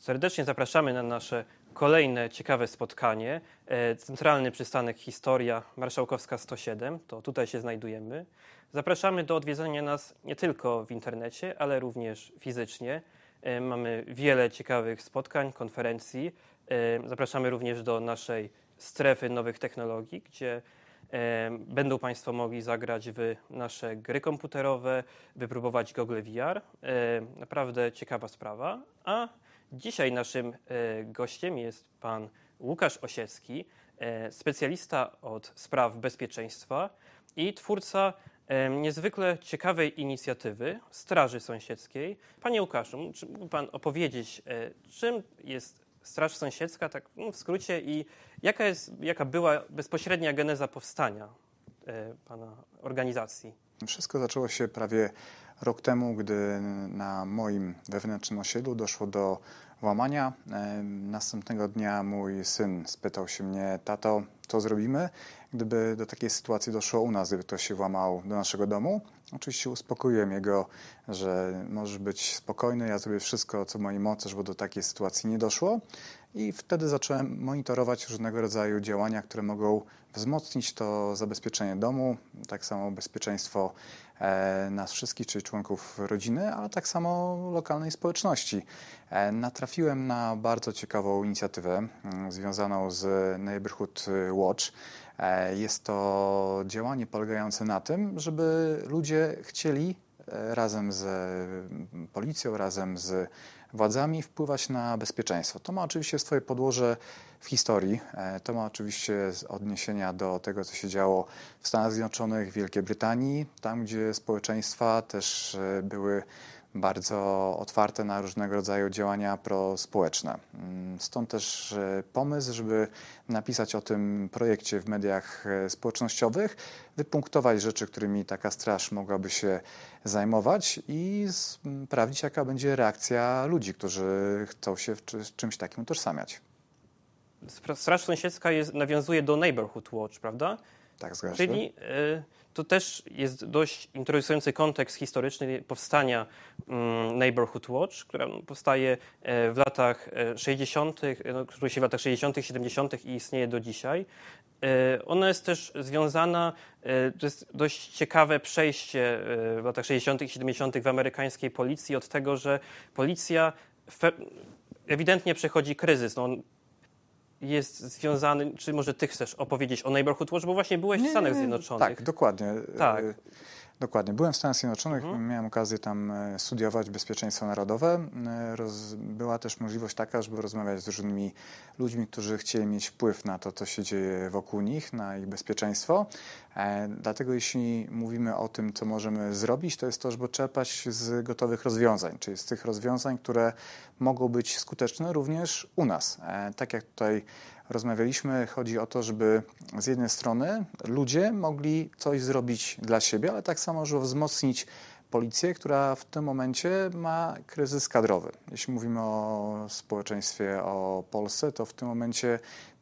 Serdecznie zapraszamy na nasze kolejne ciekawe spotkanie. Centralny przystanek Historia, Marszałkowska 107, to tutaj się znajdujemy. Zapraszamy do odwiedzania nas nie tylko w internecie, ale również fizycznie. Mamy wiele ciekawych spotkań, konferencji. Zapraszamy również do naszej strefy nowych technologii, gdzie będą Państwo mogli zagrać w nasze gry komputerowe, wypróbować Google VR. Naprawdę ciekawa sprawa. A dzisiaj naszym gościem jest pan Łukasz Osiecki, specjalista od spraw bezpieczeństwa i twórca niezwykle ciekawej inicjatywy Straży Sąsiedzkiej. Panie Łukaszu, czy mógłby pan opowiedzieć, czym jest Straż Sąsiedzka, tak w skrócie, i jaka była bezpośrednia geneza powstania pana organizacji? Wszystko zaczęło się prawie rok temu, gdy na moim wewnętrznym osiedlu doszło do włamania. Następnego dnia mój syn spytał się mnie: tato, co zrobimy, gdyby do takiej sytuacji doszło u nas, gdyby ktoś się włamał do naszego domu? Oczywiście uspokoiłem jego, że możesz być spokojny, ja zrobię wszystko, co w mojej mocy, żeby do takiej sytuacji nie doszło. I wtedy zacząłem monitorować różnego rodzaju działania, które mogą wzmocnić to zabezpieczenie domu, tak samo bezpieczeństwo nas wszystkich, czyli członków rodziny, ale tak samo lokalnej społeczności. Natrafiłem na bardzo ciekawą inicjatywę związaną z Neighborhood Watch. Jest to działanie polegające na tym, żeby ludzie chcieli razem z policją, razem z władzami wpływać na bezpieczeństwo. To ma oczywiście swoje podłoże w historii. To ma oczywiście odniesienia do tego, co się działo w Stanach Zjednoczonych, w Wielkiej Brytanii, tam gdzie społeczeństwa też były bardzo otwarte na różnego rodzaju działania prospołeczne. Stąd też pomysł, żeby napisać o tym projekcie w mediach społecznościowych, wypunktować rzeczy, którymi taka straż mogłaby się zajmować i sprawdzić, jaka będzie reakcja ludzi, którzy chcą się z czymś takim utożsamiać. Straż Sąsiedzka nawiązuje do Neighborhood Watch, prawda? Tak, zgadza się. Czyli to też jest dość interesujący kontekst historyczny powstania Neighborhood Watch, która powstaje w latach 60., której się w latach 60., 70. i istnieje do dzisiaj. Ona jest też związana, to jest dość ciekawe przejście w latach 60. i 70. w amerykańskiej policji od tego, że policja ewidentnie przechodzi kryzys. Jest związany, czy może ty chcesz opowiedzieć o Neighborhood Watch, bo właśnie byłeś w Stanach Zjednoczonych. Tak, dokładnie. Tak. Dokładnie. Byłem w Stanach Zjednoczonych, miałem okazję tam studiować bezpieczeństwo narodowe. Była też możliwość taka, żeby rozmawiać z różnymi ludźmi, którzy chcieli mieć wpływ na to, co się dzieje wokół nich, na ich bezpieczeństwo. Dlatego jeśli mówimy o tym, co możemy zrobić, to jest to, żeby czerpać z gotowych rozwiązań, czyli z tych rozwiązań, które mogą być skuteczne również u nas. Tak jak tutaj rozmawialiśmy, chodzi o to, żeby z jednej strony ludzie mogli coś zrobić dla siebie, ale tak samo, żeby wzmocnić policję, która w tym momencie ma kryzys kadrowy. Jeśli mówimy o społeczeństwie, o Polsce, to w tym momencie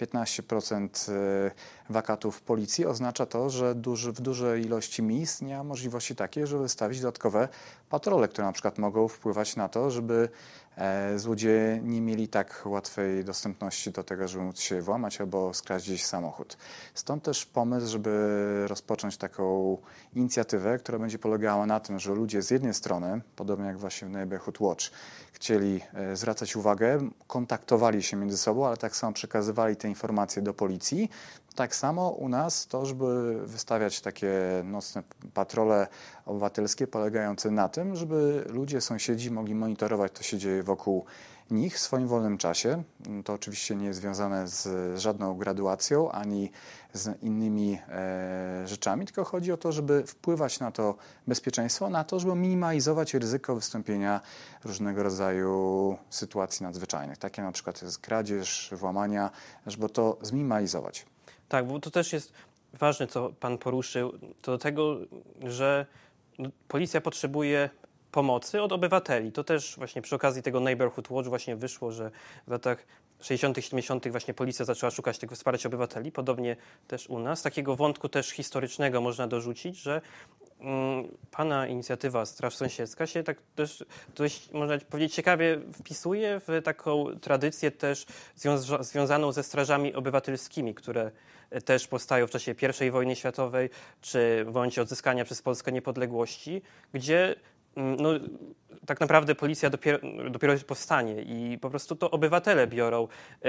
15% wakatów w policji oznacza to, że w dużej ilości miejsc nie ma możliwości takiej, żeby wystawić dodatkowe patrole, które na przykład mogą wpływać na to, żeby złodzieje nie mieli tak łatwej dostępności do tego, żeby móc się włamać albo skraść gdzieś samochód. Stąd też pomysł, żeby rozpocząć taką inicjatywę, która będzie polegała na tym, że ludzie z jednej strony, podobnie jak właśnie w Neighborhood Watch, chcieli zwracać uwagę, kontaktowali się między sobą, ale tak samo przekazywali te informacje do policji. Tak samo u nas to, żeby wystawiać takie nocne patrole obywatelskie polegające na tym, żeby ludzie, sąsiedzi mogli monitorować, co się dzieje wokół nich w swoim wolnym czasie. To oczywiście nie jest związane z żadną graduacją ani z innymi rzeczami, tylko chodzi o to, żeby wpływać na to bezpieczeństwo, na to, żeby minimalizować ryzyko wystąpienia różnego rodzaju sytuacji nadzwyczajnych, takie na przykład jest kradzież, włamania, żeby to zminimalizować. Tak, bo to też jest ważne, co pan poruszył, to do tego, że policja potrzebuje pomocy od obywateli. To też właśnie przy okazji tego Neighborhood Watch właśnie wyszło, że w latach 60., 70. właśnie policja zaczęła szukać tego wsparcia obywateli. Podobnie też u nas. Takiego wątku też historycznego można dorzucić, że Pana inicjatywa Straż Sąsiedzka się tak też dość, można powiedzieć, ciekawie wpisuje w taką tradycję też związaną ze strażami obywatelskimi, które też powstają w czasie I wojny światowej, czy w momencie odzyskania przez Polskę niepodległości, gdzie no, tak naprawdę policja dopiero powstanie i po prostu to obywatele biorą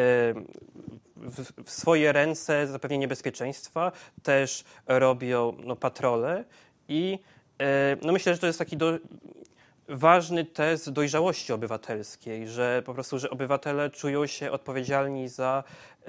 w swoje ręce zapewnienie bezpieczeństwa, też robią patrole i myślę, że to jest taki ważny test dojrzałości obywatelskiej, że po prostu, że obywatele czują się odpowiedzialni za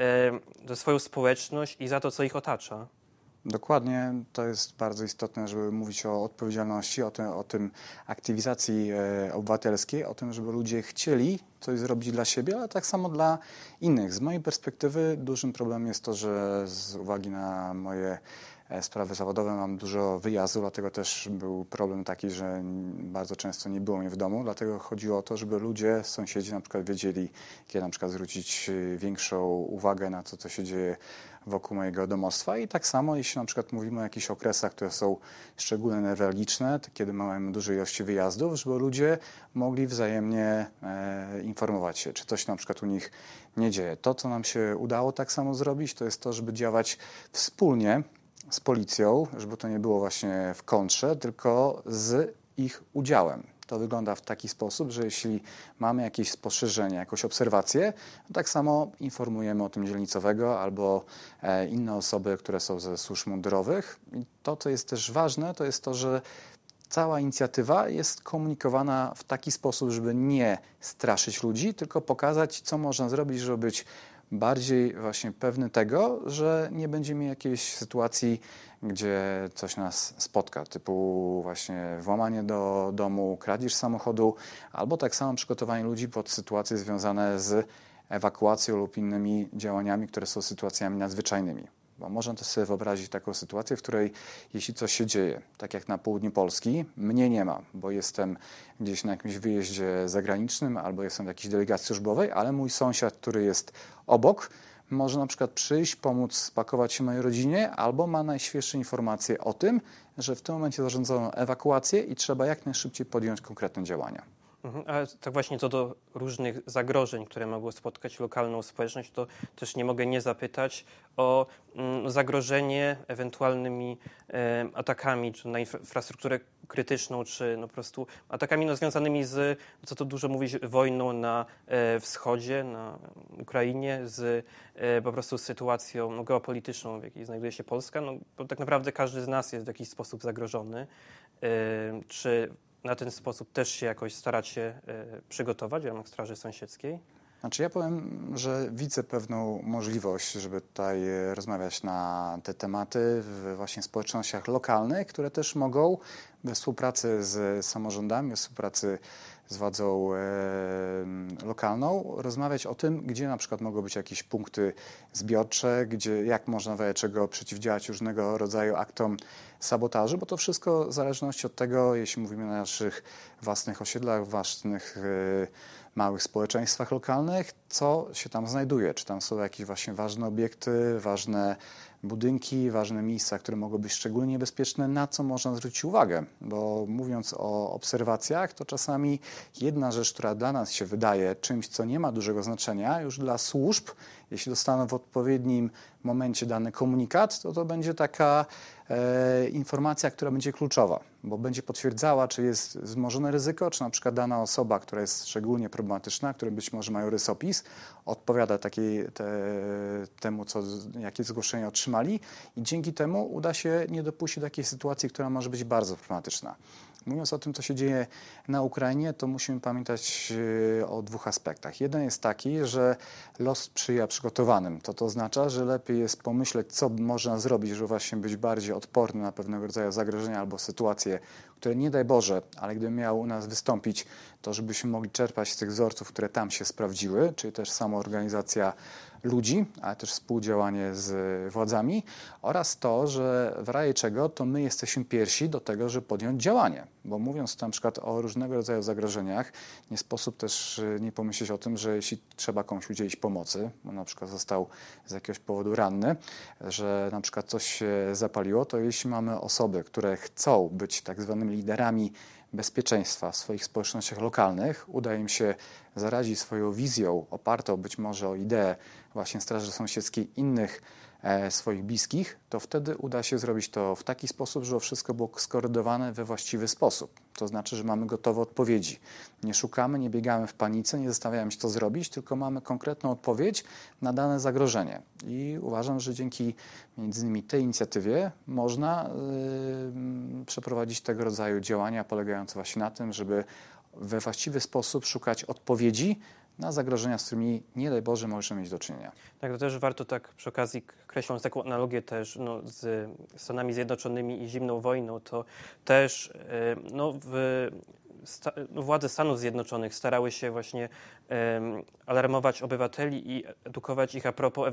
swoją społeczność i za to, co ich otacza. Dokładnie, to jest bardzo istotne, żeby mówić o odpowiedzialności, o tym aktywizacji obywatelskiej, o tym, żeby ludzie chcieli coś zrobić dla siebie, ale tak samo dla innych. Z mojej perspektywy dużym problemem jest to, że z uwagi na moje sprawy zawodowe mam dużo wyjazdów, dlatego też był problem taki, że bardzo często nie było mnie w domu, dlatego chodziło o to, żeby ludzie, sąsiedzi na przykład wiedzieli, kiedy na przykład zwrócić większą uwagę na to, co się dzieje wokół mojego domostwa i tak samo, jeśli na przykład mówimy o jakichś okresach, które są szczególnie newralgiczne, kiedy mamy duże ilości wyjazdów, żeby ludzie mogli wzajemnie informować się, czy coś na przykład u nich nie dzieje. To, co nam się udało tak samo zrobić, to jest to, żeby działać wspólnie z policją, żeby to nie było właśnie w kontrze, tylko z ich udziałem. To wygląda w taki sposób, że jeśli mamy jakieś spostrzeżenie, jakąś obserwację, to tak samo informujemy o tym dzielnicowego albo inne osoby, które są ze służb mundurowych. I to, co jest też ważne, to jest to, że cała inicjatywa jest komunikowana w taki sposób, żeby nie straszyć ludzi, tylko pokazać, co można zrobić, żeby być bardziej właśnie pewny tego, że nie będzie miał jakiejś sytuacji, gdzie coś nas spotka, typu właśnie włamanie do domu, kradzież samochodu, albo tak samo przygotowanie ludzi pod sytuacje związane z ewakuacją lub innymi działaniami, które są sytuacjami nadzwyczajnymi. Bo można też sobie wyobrazić taką sytuację, w której jeśli coś się dzieje, tak jak na południu Polski, mnie nie ma, bo jestem gdzieś na jakimś wyjeździe zagranicznym albo jestem w jakiejś delegacji służbowej, ale mój sąsiad, który jest obok, może na przykład przyjść, pomóc spakować się mojej rodzinie albo ma najświeższe informacje o tym, że w tym momencie zarządzono ewakuację i trzeba jak najszybciej podjąć konkretne działania. Ale tak właśnie co do różnych zagrożeń, które mogło spotkać lokalną społeczność, to też nie mogę nie zapytać o zagrożenie ewentualnymi atakami czy na infrastrukturę krytyczną, czy po prostu atakami związanymi z, co tu dużo mówić, wojną na wschodzie, na Ukrainie, z po prostu sytuacją geopolityczną, w jakiej znajduje się Polska. Bo tak naprawdę każdy z nas jest w jakiś sposób zagrożony. Czy na ten sposób też się jakoś staracie przygotować w ramach Straży Sąsiedzkiej? Znaczy ja powiem, że widzę pewną możliwość, żeby tutaj rozmawiać na te tematy w właśnie społecznościach lokalnych, które też mogą we współpracy z samorządami, we współpracy z władzą lokalną rozmawiać o tym, gdzie na przykład mogą być jakieś punkty zbiorcze, gdzie jak można w razie czego przeciwdziałać różnego rodzaju aktom sabotażu, bo to wszystko w zależności od tego, jeśli mówimy o naszych własnych osiedlach, własnych małych społeczeństwach lokalnych, co się tam znajduje. Czy tam są jakieś właśnie ważne obiekty, ważne budynki, ważne miejsca, które mogą być szczególnie niebezpieczne, na co można zwrócić uwagę. Bo mówiąc o obserwacjach, to czasami jedna rzecz, która dla nas się wydaje czymś, co nie ma dużego znaczenia, już dla służb, jeśli dostaną w odpowiednim momencie dany komunikat, to będzie taka informacja, która będzie kluczowa, bo będzie potwierdzała, czy jest wzmożone ryzyko, czy na przykład dana osoba, która jest szczególnie problematyczna, która być może ma rysopis, odpowiada temu, jakie zgłoszenia otrzymali i dzięki temu uda się nie dopuścić takiej sytuacji, która może być bardzo problematyczna. Mówiąc o tym, co się dzieje na Ukrainie, to musimy pamiętać o dwóch aspektach. Jeden jest taki, że los sprzyja przygotowanym. To oznacza, że lepiej jest pomyśleć, co można zrobić, żeby właśnie być bardziej odporny na pewnego rodzaju zagrożenia albo sytuacje, które nie daj Boże, ale gdyby miały u nas wystąpić, to żebyśmy mogli czerpać z tych wzorców, które tam się sprawdziły, czyli też samoorganizacja ludzi, ale też współdziałanie z władzami oraz to, że w razie czego to my jesteśmy pierwsi do tego, żeby podjąć działanie. Bo mówiąc na przykład o różnego rodzaju zagrożeniach, nie sposób też nie pomyśleć o tym, że jeśli trzeba komuś udzielić pomocy, bo na przykład został z jakiegoś powodu ranny, że na przykład coś się zapaliło, to jeśli mamy osoby, które chcą być tak zwanymi liderami bezpieczeństwa w swoich społecznościach lokalnych, uda im się zarazić swoją wizją, opartą być może o ideę właśnie Straży Sąsiedzkiej innych swoich bliskich, to wtedy uda się zrobić to w taki sposób, żeby wszystko było skoordynowane we właściwy sposób. To znaczy, że mamy gotowe odpowiedzi. Nie szukamy, nie biegamy w panice, nie zastanawiamy się, co zrobić, tylko mamy konkretną odpowiedź na dane zagrożenie. I uważam, że dzięki między innymi tej inicjatywie można przeprowadzić tego rodzaju działania polegające właśnie na tym, żeby we właściwy sposób szukać odpowiedzi na zagrożenia, z którymi nie daj Boże możemy mieć do czynienia. Tak, to też warto tak przy okazji, kreśląc taką analogię też z Stanami Zjednoczonymi i zimną wojną, to też władze Stanów Zjednoczonych starały się właśnie alarmować obywateli i edukować ich a propos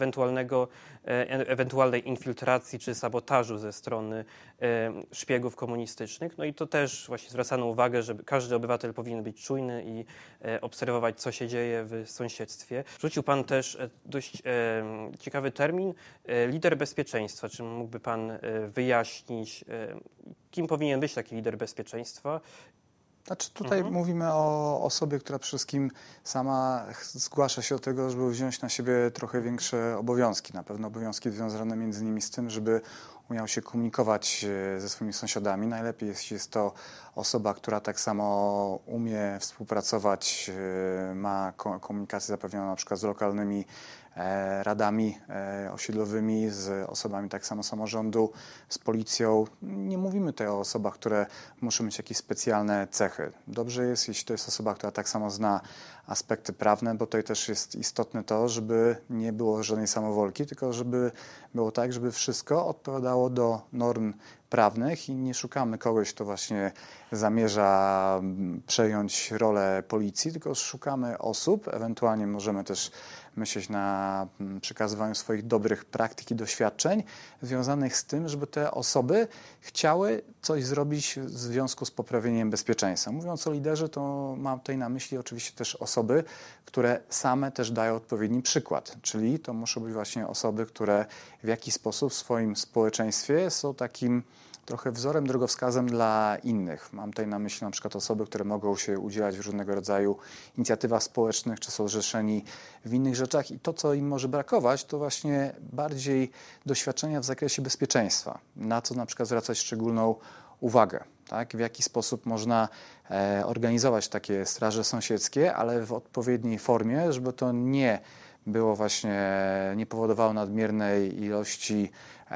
ewentualnej infiltracji czy sabotażu ze strony szpiegów komunistycznych. No i to też właśnie zwracano uwagę, że każdy obywatel powinien być czujny i obserwować, co się dzieje w sąsiedztwie. Rzucił Pan też dość ciekawy termin, lider bezpieczeństwa. Czy mógłby Pan wyjaśnić, kim powinien być taki lider bezpieczeństwa? Znaczy tutaj mówimy o osobie, która przede wszystkim sama zgłasza się do tego, żeby wziąć na siebie trochę większe obowiązki. Na pewno obowiązki związane między innymi z tym, żeby umiał się komunikować ze swoimi sąsiadami. Najlepiej jeśli jest to osoba, która tak samo umie współpracować, ma komunikację zapewnioną na przykład z lokalnymi radami osiedlowymi, z osobami tak samo samorządu, z policją. Nie mówimy tutaj o osobach, które muszą mieć jakieś specjalne cechy. Dobrze jest, jeśli to jest osoba, która tak samo zna aspekty prawne, bo tutaj też jest istotne to, żeby nie było żadnej samowolki, tylko żeby było tak, żeby wszystko odpowiadało do norm prawnych i nie szukamy kogoś, kto właśnie zamierza przejąć rolę policji, tylko szukamy osób, ewentualnie możemy też myśleć na przekazywaniu swoich dobrych praktyk i doświadczeń związanych z tym, żeby te osoby chciały coś zrobić w związku z poprawieniem bezpieczeństwa. Mówiąc o liderze, to mam tutaj na myśli oczywiście też osoby, które same też dają odpowiedni przykład, czyli to muszą być właśnie osoby, które w jakiś sposób w swoim społeczeństwie są takim trochę wzorem, drogowskazem dla innych. Mam tutaj na myśli na przykład osoby, które mogą się udzielać w różnego rodzaju inicjatywach społecznych, czy są zrzeszeni w innych rzeczach i to, co im może brakować, to właśnie bardziej doświadczenia w zakresie bezpieczeństwa, na co na przykład zwracać szczególną uwagę. Tak? W jaki sposób można organizować takie straże sąsiedzkie, ale w odpowiedniej formie, żeby to nie było właśnie, nie powodowało nadmiernej ilości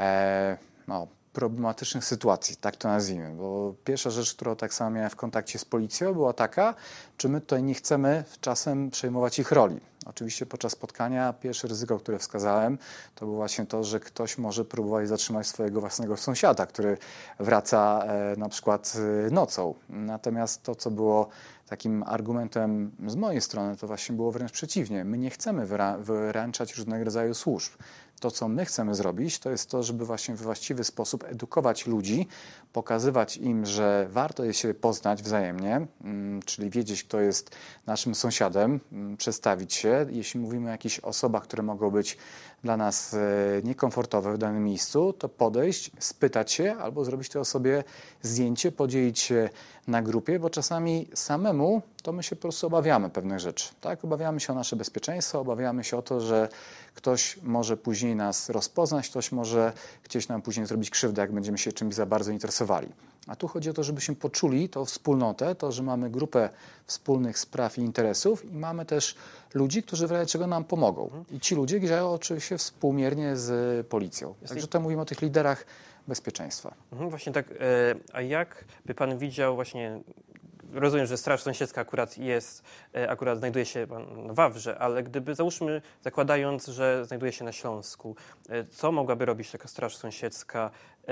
problematycznych sytuacji, tak to nazwijmy. Bo pierwsza rzecz, którą tak samo miałem w kontakcie z policją, była taka, czy my tutaj nie chcemy czasem przejmować ich roli. Oczywiście podczas spotkania pierwsze ryzyko, które wskazałem, to było właśnie to, że ktoś może próbować zatrzymać swojego własnego sąsiada, który wraca na przykład nocą. Natomiast to, co było takim argumentem z mojej strony, to właśnie było wręcz przeciwnie. My nie chcemy wyręczać różnego rodzaju służb. To, co my chcemy zrobić, to jest to, żeby właśnie w właściwy sposób edukować ludzi, pokazywać im, że warto je się poznać wzajemnie, czyli wiedzieć, kto jest naszym sąsiadem, przedstawić się. Jeśli mówimy o jakichś osobach, które mogą być dla nas niekomfortowe w danym miejscu, to podejść, spytać się albo zrobić tej osobie zdjęcie, podzielić się na grupie, bo czasami samemu to my się po prostu obawiamy pewnych rzeczy. Tak? Obawiamy się o nasze bezpieczeństwo, obawiamy się o to, że ktoś może później nas rozpoznać, ktoś może chcieć nam później zrobić krzywdę, jak będziemy się czymś za bardzo interesowali. A tu chodzi o to, żebyśmy poczuli tą wspólnotę, to, że mamy grupę wspólnych spraw i interesów i mamy też ludzi, którzy w razie czego nam pomogą. I ci ludzie działają oczywiście współmiernie z policją. Także to mówimy o tych liderach bezpieczeństwa. Właśnie tak, a jak by Pan widział właśnie, rozumiem, że Straż Sąsiedzka akurat znajduje się na Wawrze, ale gdyby, załóżmy, zakładając, że znajduje się na Śląsku, co mogłaby robić taka Straż Sąsiedzka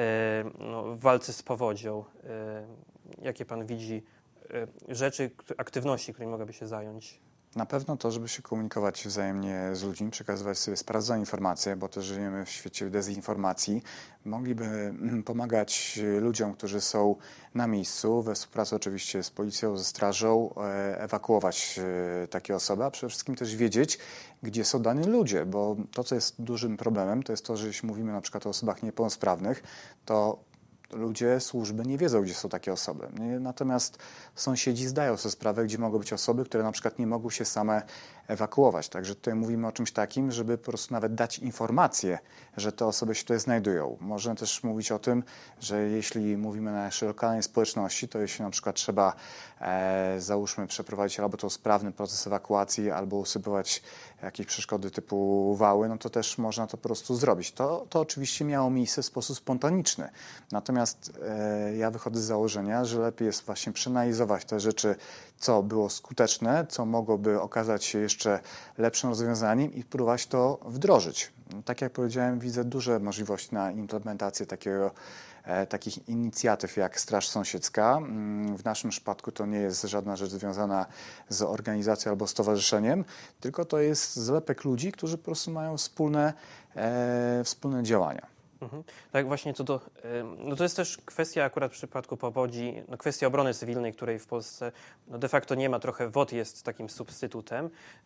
w walce z powodzią? Jakie Pan widzi rzeczy, aktywności, którymi mogłaby się zająć? Na pewno to, żeby się komunikować wzajemnie z ludźmi, przekazywać sobie sprawdzone informacje, bo też żyjemy w świecie dezinformacji. Mogliby pomagać ludziom, którzy są na miejscu, we współpracy oczywiście z policją, ze strażą, ewakuować takie osoby, a przede wszystkim też wiedzieć, gdzie są dani ludzie, bo to, co jest dużym problemem, to jest to, że jeśli mówimy na przykład o osobach niepełnosprawnych, to ludzie, służby nie wiedzą, gdzie są takie osoby. Natomiast sąsiedzi zdają sobie sprawę, gdzie mogą być osoby, które na przykład nie mogą się same ewakuować. Także tutaj mówimy o czymś takim, żeby po prostu nawet dać informację, że te osoby się tutaj znajdują. Można też mówić o tym, że jeśli mówimy na naszej lokalnej społeczności, to jeśli na przykład trzeba, załóżmy, przeprowadzić albo to sprawny proces ewakuacji, albo usypywać jakieś przeszkody typu wały, no to też można to po prostu zrobić. To oczywiście miało miejsce w sposób spontaniczny. Natomiast ja wychodzę z założenia, że lepiej jest właśnie przeanalizować te rzeczy, co było skuteczne, co mogłoby okazać się jeszcze lepszym rozwiązaniem i próbować to wdrożyć. Tak jak powiedziałem, widzę duże możliwości na implementację takich inicjatyw jak Straż Sąsiedzka. W naszym przypadku to nie jest żadna rzecz związana z organizacją albo stowarzyszeniem, tylko to jest zlepek ludzi, którzy po prostu mają wspólne działania. Tak, właśnie no to jest też kwestia akurat w przypadku powodzi, no kwestia obrony cywilnej, której w Polsce no de facto nie ma, trochę WOT jest takim substytutem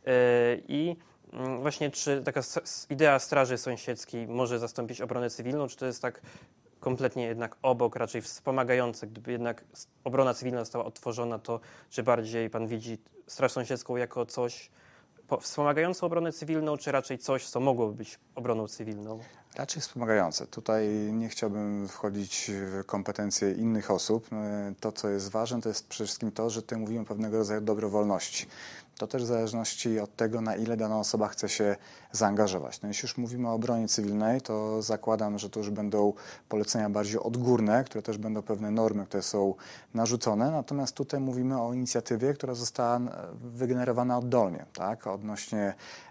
i właśnie czy taka idea straży sąsiedzkiej może zastąpić obronę cywilną, czy to jest tak kompletnie jednak obok, raczej wspomagające, gdyby jednak obrona cywilna została odtworzona, to czy bardziej pan widzi straż sąsiedzką jako coś wspomagające obronę cywilną, czy raczej coś, co mogłoby być obroną cywilną? Raczej wspomagające. Tutaj nie chciałbym wchodzić w kompetencje innych osób. To, co jest ważne, to jest przede wszystkim to, że tutaj mówimy o pewnego rodzaju dobrowolności. To też w zależności od tego, na ile dana osoba chce się zaangażować. No jeśli już mówimy o obronie cywilnej, to zakładam, że to już będą polecenia bardziej odgórne, które też będą pewne normy, które są narzucone. Natomiast tutaj mówimy o inicjatywie, która została wygenerowana oddolnie, tak? Odnośnie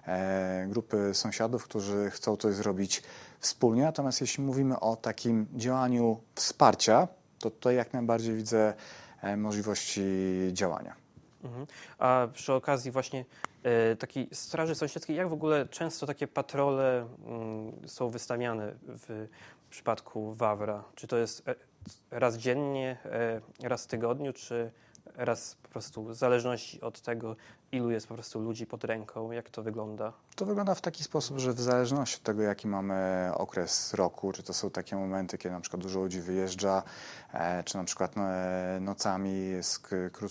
grupy sąsiadów, którzy chcą coś zrobić wspólnie. Natomiast jeśli mówimy o takim działaniu wsparcia, to tutaj jak najbardziej widzę możliwości działania. A przy okazji właśnie takiej straży sąsiedzkiej, jak w ogóle często takie patrole są wystawiane w przypadku Wawra? Czy to jest raz dziennie, raz w tygodniu, czy raz po prostu w zależności od tego, ilu jest po prostu ludzi pod ręką? Jak to wygląda? To wygląda w taki sposób, że w zależności od tego, jaki mamy okres roku, czy to są takie momenty, kiedy na przykład dużo ludzi wyjeżdża, czy na przykład nocami jest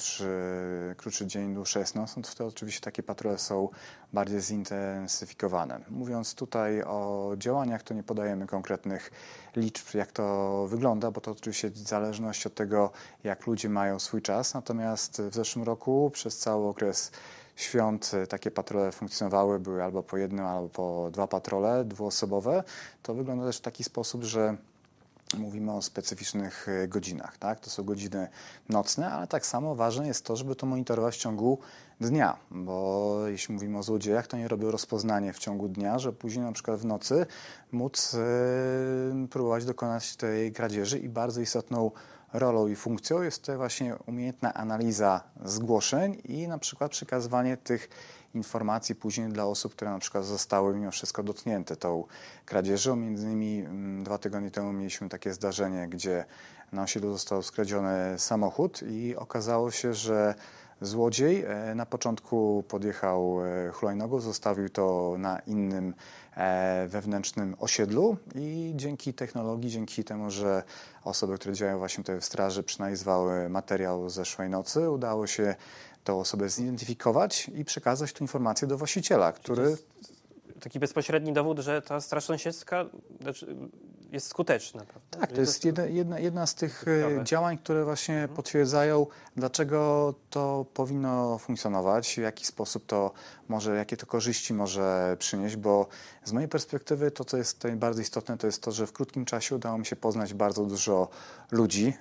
krótszy dzień, dłuższa jest noc, no to wtedy oczywiście takie patrole są bardziej zintensyfikowane. Mówiąc tutaj o działaniach, to nie podajemy konkretnych liczb, jak to wygląda, bo to oczywiście w zależności od tego, jak ludzie mają swój czas. Natomiast w zeszłym roku przez cały okres świąt takie patrole funkcjonowały, były albo po jednym, albo po dwa patrole dwuosobowe. To wygląda też w taki sposób, że mówimy o specyficznych godzinach, tak? To są godziny nocne, ale tak samo ważne jest to, żeby to monitorować w ciągu dnia, bo jeśli mówimy o złodziejach, to nie robią rozpoznanie w ciągu dnia, że później na przykład w nocy móc próbować dokonać tej kradzieży i bardzo istotną rolą i funkcją jest tutaj właśnie umiejętna analiza zgłoszeń i na przykład przekazywanie tych informacji później dla osób, które na przykład zostały mimo wszystko dotknięte tą kradzieżą. Między innymi 2 tygodnie temu mieliśmy takie zdarzenie, gdzie na osiedlu został skradziony samochód i okazało się, że złodziej na początku podjechał hulajnogą, zostawił to na innym wewnętrznym osiedlu i dzięki technologii, dzięki temu, że osoby, które działają właśnie tutaj w straży, przeanalizowały materiał z zeszłej nocy, udało się tę osobę zidentyfikować i przekazać tę informację do właściciela, który... Taki bezpośredni dowód, że ta straż sąsiedzka jest skuteczna, prawda? Tak, to jest jedna z tych działań, które właśnie potwierdzają, dlaczego to powinno funkcjonować, w jaki sposób to może, jakie to korzyści może przynieść, bo z mojej perspektywy to, co jest tutaj bardzo istotne, to jest to, że w krótkim czasie udało mi się poznać bardzo dużo ludzi.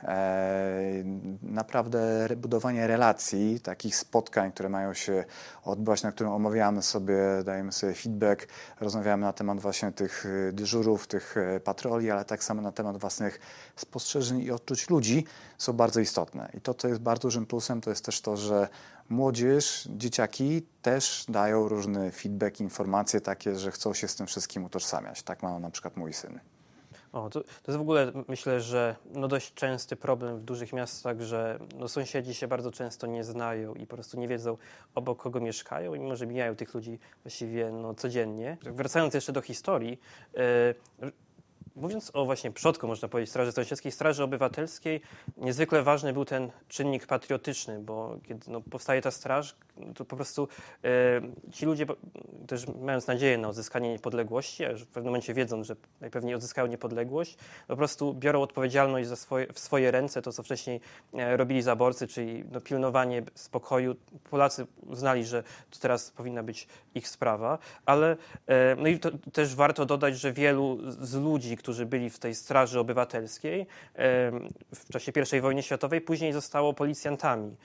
Naprawdę budowanie relacji, takich spotkań, które mają się odbywać, na którym omawiamy sobie, dajemy sobie feedback, rozmawiamy na temat właśnie tych dyżurów, tych patroli, ale tak samo na temat własnych spostrzeżeń i odczuć ludzi są bardzo istotne. I to, co jest bardzo dużym plusem, to jest też to, że młodzież, dzieciaki też dają różny feedback, informacje takie, że chcą się z tym wszystkim utożsamiać. Tak ma na przykład mój syn. To jest w ogóle, myślę, że dość częsty problem w dużych miastach, że sąsiedzi się bardzo często nie znają i po prostu nie wiedzą, obok kogo mieszkają, i mimo że mijają tych ludzi właściwie codziennie. Wracając jeszcze do historii, mówiąc o właśnie przodku, można powiedzieć, Straży Sąsiedzkiej, Straży Obywatelskiej, niezwykle ważny był ten czynnik patriotyczny, bo kiedy powstaje ta straż, to po prostu ci ludzie, też mając nadzieję na odzyskanie niepodległości, a już w pewnym momencie wiedząc, że najpewniej odzyskają niepodległość, po prostu biorą odpowiedzialność w swoje ręce, to co wcześniej robili zaborcy, czyli pilnowanie spokoju. Polacy uznali, że to teraz powinna być ich sprawa, ale i to też warto dodać, że wielu z ludzi, którzy byli w tej Straży Obywatelskiej w czasie I wojny światowej, później zostało policjantami.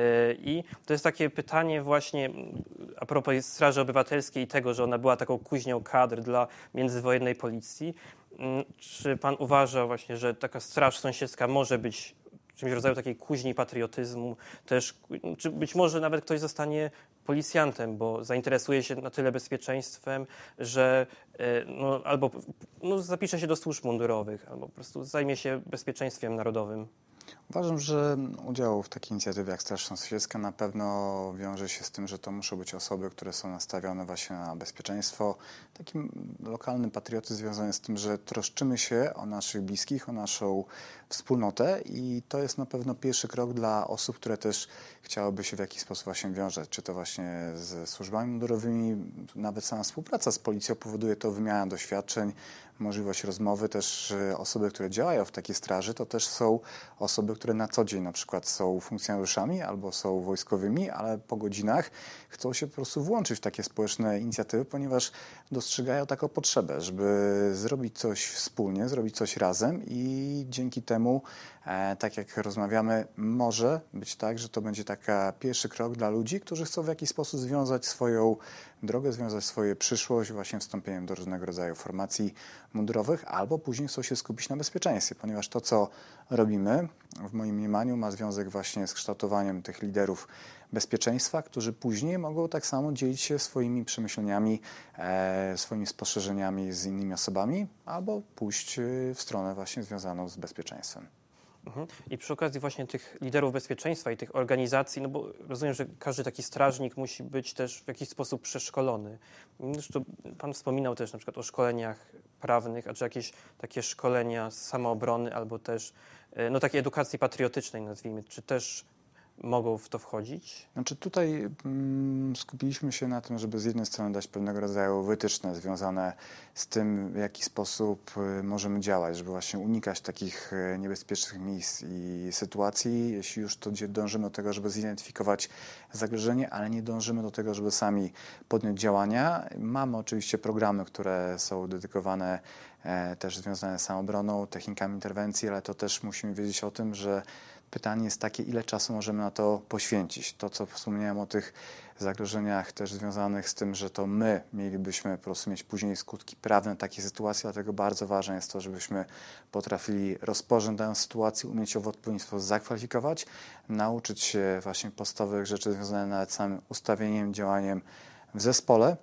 I to jest takie pytanie właśnie a propos Straży Obywatelskiej i tego, że ona była taką kuźnią kadr dla międzywojennej policji. Czy pan uważa właśnie, że taka Straż Sąsiedzka może być czymś w rodzaju takiej kuźni patriotyzmu też, czy być może nawet ktoś zostanie policjantem, bo zainteresuje się na tyle bezpieczeństwem, że albo zapisze się do służb mundurowych, albo po prostu zajmie się bezpieczeństwem narodowym? Uważam, że udział w takiej inicjatywie jak Straż Sąsiedzka na pewno wiąże się z tym, że to muszą być osoby, które są nastawione właśnie na bezpieczeństwo. Taki lokalny patriotyzm związany z tym, że troszczymy się o naszych bliskich, o naszą wspólnotę, i to jest na pewno pierwszy krok dla osób, które też chciałyby się w jakiś sposób właśnie wiązać, czy to właśnie ze służbami mundurowymi. Nawet sama współpraca z policją powoduje to wymiana doświadczeń, możliwość rozmowy. Też osoby, które działają w takiej straży, to też są osoby, które na co dzień na przykład są funkcjonariuszami albo są wojskowymi, ale po godzinach chcą się po prostu włączyć w takie społeczne inicjatywy, ponieważ dostrzegają taką potrzebę, żeby zrobić coś wspólnie, zrobić coś razem, i dzięki temu, tak jak rozmawiamy, może być tak, że to będzie taki pierwszy krok dla ludzi, którzy chcą w jakiś sposób związać swoją drogę, związać swoją przyszłość właśnie wstąpieniem do różnego rodzaju formacji mundurowych, albo później chcą się skupić na bezpieczeństwie, ponieważ to, co robimy, w moim mniemaniu, ma związek właśnie z kształtowaniem tych liderów bezpieczeństwa, którzy później mogą tak samo dzielić się swoimi przemyśleniami, swoimi spostrzeżeniami z innymi osobami, albo pójść w stronę właśnie związaną z bezpieczeństwem. I przy okazji właśnie tych liderów bezpieczeństwa i tych organizacji, bo rozumiem, że każdy taki strażnik musi być też w jakiś sposób przeszkolony. Zresztą pan wspominał też na przykład o szkoleniach prawnych, a czy jakieś takie szkolenia z samoobrony, albo też takiej edukacji patriotycznej, nazwijmy, czy też mogą w to wchodzić? Znaczy tutaj skupiliśmy się na tym, żeby z jednej strony dać pewnego rodzaju wytyczne związane z tym, w jaki sposób możemy działać, żeby właśnie unikać takich niebezpiecznych miejsc i sytuacji. Jeśli już to dążymy do tego, żeby zidentyfikować zagrożenie, ale nie dążymy do tego, żeby sami podjąć działania. Mamy oczywiście programy, które są dedykowane też związane z samoobroną, technikami interwencji, ale to też musimy wiedzieć o tym, że pytanie jest takie, ile czasu możemy na to poświęcić. To, co wspomniałem o tych zagrożeniach też związanych z tym, że to my mielibyśmy po prostu mieć później skutki prawne takiej sytuacji, dlatego bardzo ważne jest to, żebyśmy potrafili rozpoznać daną sytuację, umieć ją w odpowiedni sposób zakwalifikować, nauczyć się właśnie podstawowych rzeczy związanych nawet z samym ustawieniem, działaniem w zespole.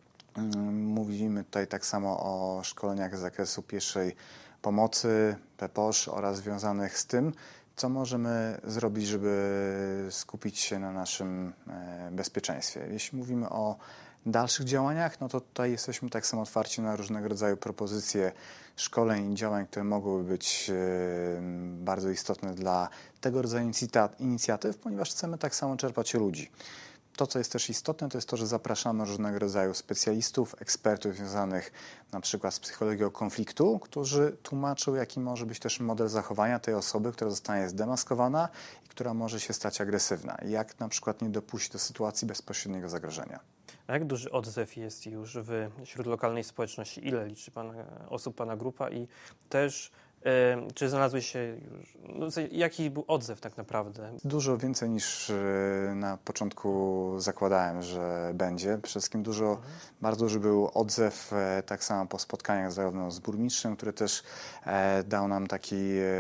Mówimy tutaj tak samo o szkoleniach z zakresu pierwszej pomocy, PPOŚ oraz związanych z tym, co możemy zrobić, żeby skupić się na naszym bezpieczeństwie. Jeśli mówimy o dalszych działaniach, to tutaj jesteśmy tak samo otwarci na różnego rodzaju propozycje szkoleń i działań, które mogłyby być bardzo istotne dla tego rodzaju inicjatyw, ponieważ chcemy tak samo czerpać ludzi. To, co jest też istotne, to jest to, że zapraszamy różnego rodzaju specjalistów, ekspertów związanych na przykład z psychologią konfliktu, którzy tłumaczą, jaki może być też model zachowania tej osoby, która zostanie zdemaskowana i która może się stać agresywna. I jak na przykład nie dopuścić do sytuacji bezpośredniego zagrożenia. A jak duży odzew jest już wśród lokalnej społeczności? Ile liczy osób Pana grupa? I też Czy znalazły się już, jaki był odzew tak naprawdę? Dużo więcej niż na początku zakładałem, że będzie. Przede wszystkim bardzo duży był odzew, tak samo po spotkaniach zarówno z burmistrzem, który też dał nam taki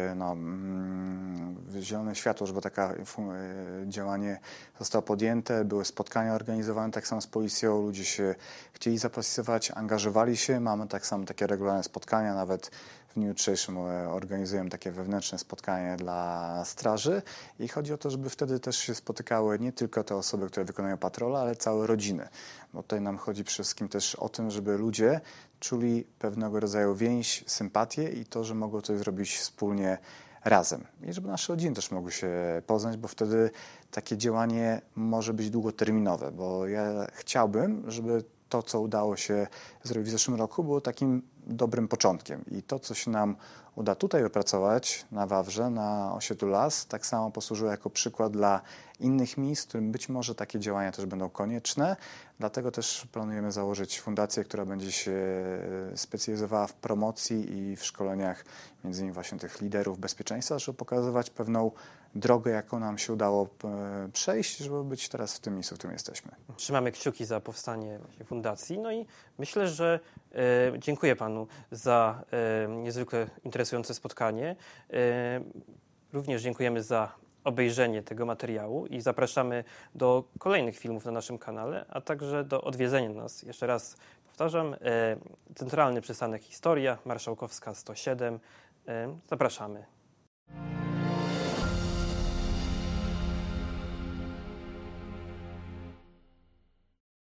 zielone światło, żeby takie działanie zostało podjęte. Były spotkania organizowane tak samo z policją, ludzie się chcieli zapasować, angażowali się. Mamy tak samo takie regularne spotkania, nawet w dniu jutrzejszym organizujemy takie wewnętrzne spotkanie dla straży i chodzi o to, żeby wtedy też się spotykały nie tylko te osoby, które wykonują patrole, ale całe rodziny. Bo tutaj nam chodzi przede wszystkim też o tym, żeby ludzie czuli pewnego rodzaju więź, sympatię i to, że mogą coś zrobić wspólnie razem. I żeby nasze rodziny też mogły się poznać, bo wtedy takie działanie może być długoterminowe, bo ja chciałbym, żeby to, co udało się zrobić w zeszłym roku, było takim dobrym początkiem. I to, co się nam uda tutaj wypracować na Wawrze, na osiedlu Las, tak samo posłużyło jako przykład dla innych miejsc, w którym być może takie działania też będą konieczne. Dlatego też planujemy założyć fundację, która będzie się specjalizowała w promocji i w szkoleniach między innymi właśnie tych liderów bezpieczeństwa, żeby pokazywać pewną drogę, jaką nam się udało przejść, żeby być teraz w tym miejscu, w którym jesteśmy. Trzymamy kciuki za powstanie fundacji. No i myślę, że dziękuję panu za niezwykle interesujące spotkanie. Również dziękujemy za obejrzenie tego materiału i zapraszamy do kolejnych filmów na naszym kanale, a także do odwiedzenia nas. Jeszcze raz powtarzam, Centralny Przystanek Historia, Marszałkowska 107. Zapraszamy.